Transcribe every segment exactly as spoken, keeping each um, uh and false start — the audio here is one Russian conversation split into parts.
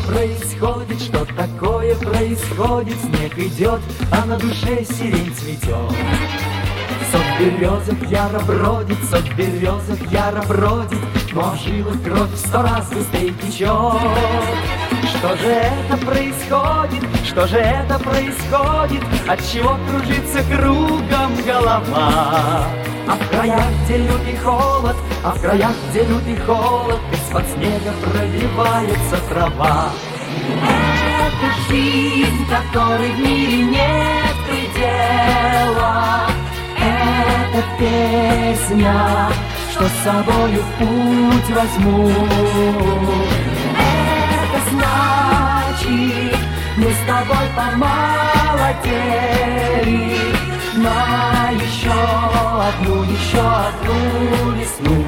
происходит, что такое происходит? Снег идет, а на душе сирень цветет. Сок березок яро бродит, сок березок яро бродит, но в жилах кровь в сто раз быстрее течет. Что же это происходит? Что же это происходит? Отчего кружится кругом голова? А в краях, где лютый холод, а в краях, где лютый холод, из-под снега пробивается трава. Это жизнь, которой в мире нет предела. Это песня, что с собою в путь возьму. Это значит, мы с тобой помолодели на еще одну, еще одну весну.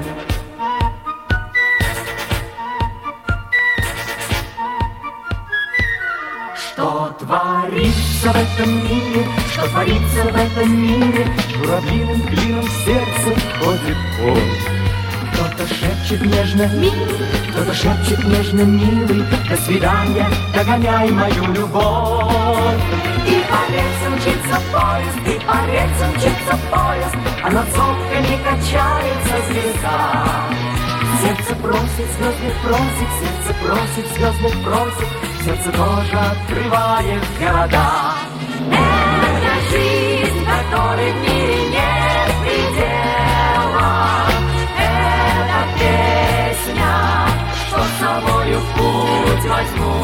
Что творится в этом мире, что творится в этом мире, журавлиным клином в сердце ходит боль. Кто-то шепчет нежно, милый, кто-то шепчет нежно, милый, до свидания, догоняй мою любовь. И по рельсам мчится поезд, и по рельсам мчится поезд, а над сопками качается звезда. Сердце просит звездных просит, сердце просит звездных просит, сердце тоже открывает города. Это жизнь, которой в мире нет предела. Это песня, что с собою в путь возьму.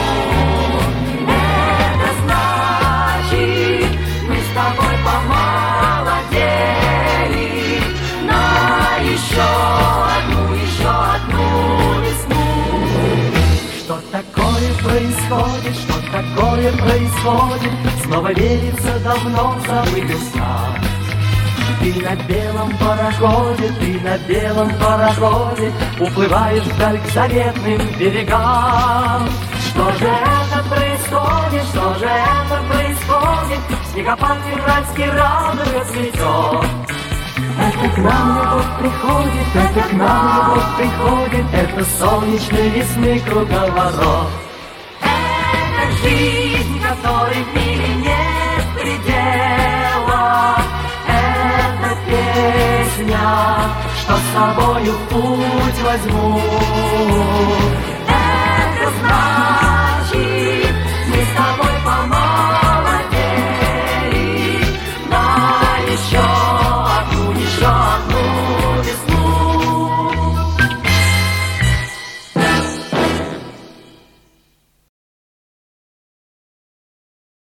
Это значит, мы с тобой помолодели на еще одну, еще одну весну. Что такое происходит, что такое происходит? Снова верится давно забытым снам. Ты на белом пароходе, ты на белом пароходе уплываешь вдаль к заветным берегам. Что же это происходит, что же это происходит? Снегопад февральский радуга цветет. Это к нам любовь приходит, это к нам любовь приходит, это солнечной весны круговорот. Это жизнь, которой в мире нет предела. Это песня, что с собою в путь возьму. Это знак.